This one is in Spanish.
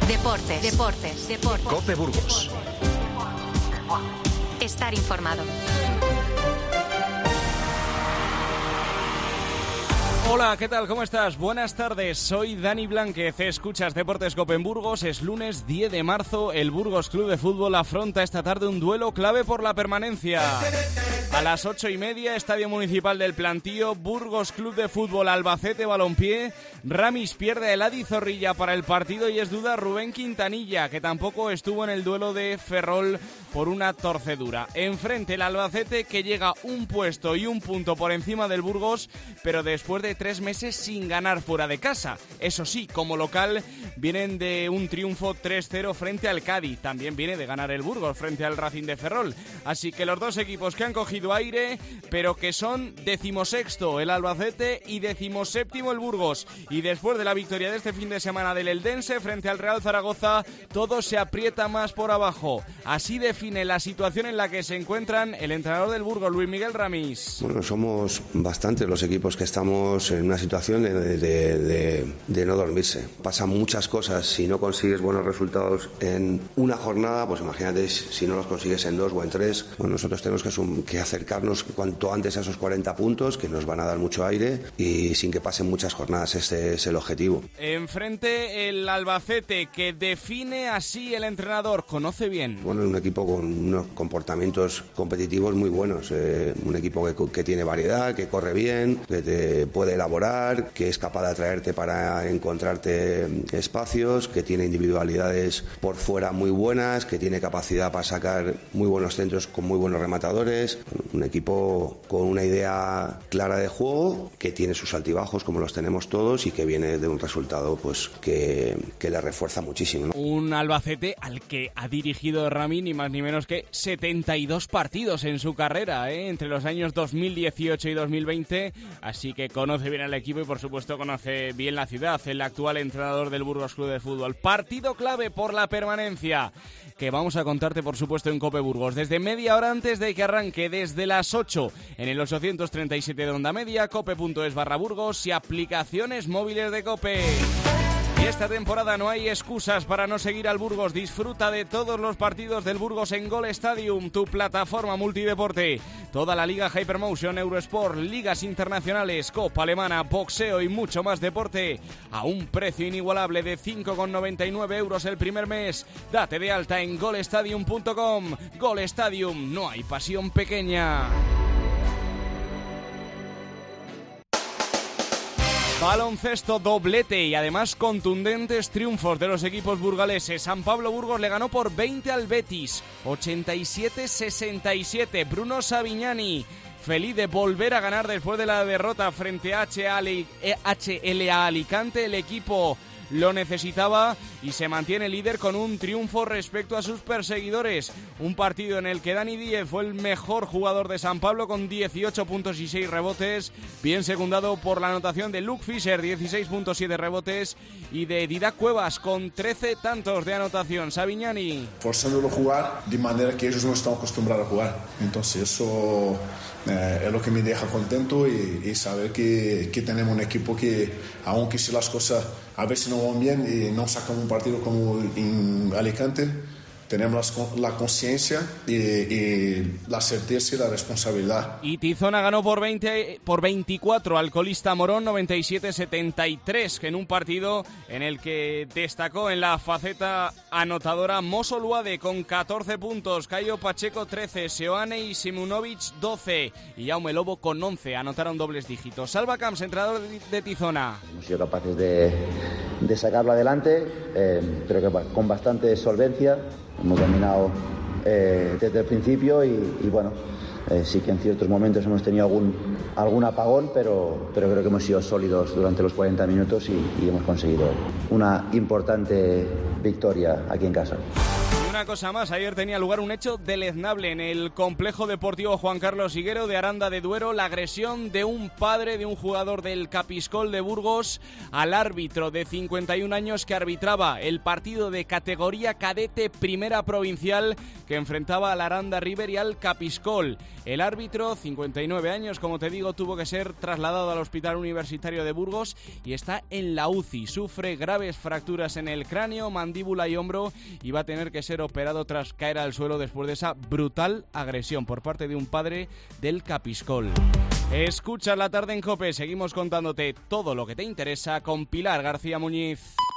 Deportes. COPE Burgos. Estar informado. Hola, ¿qué tal? ¿Cómo estás? Buenas tardes, soy Dani Blánquez, escuchas Deportes COPE en Burgos. Es lunes 10 de marzo, el Burgos Club de Fútbol afronta esta tarde un duelo clave por la permanencia. A las 8:30, Estadio Municipal del Plantío, Burgos Club de Fútbol Albacete Balompié. Ramis pierde a Eladi Zorrilla para el partido y es duda Rubén Quintanilla, que tampoco estuvo en el duelo de Ferrol por una torcedura. Enfrente el Albacete, que llega un puesto y un punto por encima del Burgos, pero después de 3 meses sin ganar fuera de casa. Eso sí, como local vienen de un triunfo 3-0 frente al Cádiz. También viene de ganar el Burgos frente al Racing de Ferrol. Así que los dos equipos que han cogido aire, pero que son 16º el Albacete y 17º el Burgos. Y después de la victoria de este fin de semana del Eldense frente al Real Zaragoza, todo se aprieta más por abajo. Así define la situación en la que se encuentran el entrenador del Burgos, Luis Miguel Ramis. Bueno, somos bastantes los equipos que estamos en una situación de no dormirse. Pasan muchas cosas. Si no consigues buenos resultados en una jornada, pues imagínate si no los consigues en 2 o en 3. Bueno, nosotros tenemos que acercarnos cuanto antes a esos 40 puntos, que nos van a dar mucho aire y sin que pasen muchas jornadas. Este es el objetivo. Enfrente el Albacete, que define así el entrenador, conoce bien. Bueno, es un equipo con unos comportamientos competitivos muy buenos. Un equipo que tiene variedad, que corre bien, que te puede elaborar, que es capaz de atraerte para encontrarte espacios, que tiene individualidades por fuera muy buenas, que tiene capacidad para sacar muy buenos centros con muy buenos rematadores. Un equipo con una idea clara de juego, que tiene sus altibajos como los tenemos todos y que viene de un resultado pues que le refuerza muchísimo, ¿no? Un Albacete al que ha dirigido Rami ni más ni menos que 72 partidos en su carrera, entre los años 2018 y 2020, así que conoce bien al equipo y por supuesto conoce bien la ciudad, el actual entrenador del Burgos Club de Fútbol. Partido clave por la permanencia, que vamos a contarte por supuesto en COPE Burgos, desde media hora antes de que arranque, desde las 8 en el 837 de onda media, cope.es/Burgos y aplicaciones móviles de COPE. Y esta temporada no hay excusas para no seguir al Burgos. Disfruta de todos los partidos del Burgos en Gol Stadium, tu plataforma multideporte. Toda la Liga Hypermotion, Eurosport, ligas internacionales, Copa Alemana, boxeo y mucho más deporte a un precio inigualable de 5,99 € el primer mes. Date de alta en golstadium.com. Gol Stadium, no hay pasión pequeña. Baloncesto, doblete y además contundentes triunfos de los equipos burgaleses. San Pablo Burgos le ganó por 20 al Betis, 87-67. Bruno Savignani, feliz de volver a ganar después de la derrota frente a HLA Alicante. El equipo lo necesitaba y se mantiene líder con un triunfo respecto a sus perseguidores. Un partido en el que Dani Díez fue el mejor jugador de San Pablo con 18 puntos y 6 rebotes, bien secundado por la anotación de Luke Fisher, 16.7 rebotes, y de Didac Cuevas con 13 tantos de anotación. Savignani. Forzándolo a jugar de manera que ellos no están acostumbrados a jugar. Entonces eso es lo que me deja contento y saber que tenemos un equipo que, aunque si las cosas a veces no van bien y no sacamos un partido como en Alicante, tenemos la conciencia y la certeza y la responsabilidad. Y Tizona ganó por 24 al colista Morón, 97-73, en un partido en el que destacó en la faceta anotadora Moso Luade con 14 puntos, Caio Pacheco 13, Seoane y Simunovic 12 y Jaume Lobo con 11, anotaron dobles dígitos. Salva Camps, entrenador de Tizona. Hemos sido capaces de sacarlo adelante, pero que con bastante solvencia. Hemos dominado desde el principio y bueno, sí que en ciertos momentos hemos tenido algún apagón, pero creo que hemos sido sólidos durante los 40 minutos y hemos conseguido una importante victoria aquí en casa. una cosa más, ayer tenía lugar un hecho deleznable en el complejo deportivo Juan Carlos Higuero de Aranda de Duero, la agresión de un padre de un jugador del Capiscol de Burgos al árbitro de 51 años que arbitraba el partido de categoría cadete primera provincial que enfrentaba al Aranda River y al Capiscol. El árbitro, 59 años, como te digo, tuvo que ser trasladado al Hospital Universitario de Burgos y está en la UCI. Sufre graves fracturas en el cráneo, mandíbula y hombro y va a tener que ser operado tras caer al suelo después de esa brutal agresión por parte de un padre del Capiscol. Escucha La Tarde en COPE, seguimos contándote todo lo que te interesa con Pilar García Muñiz.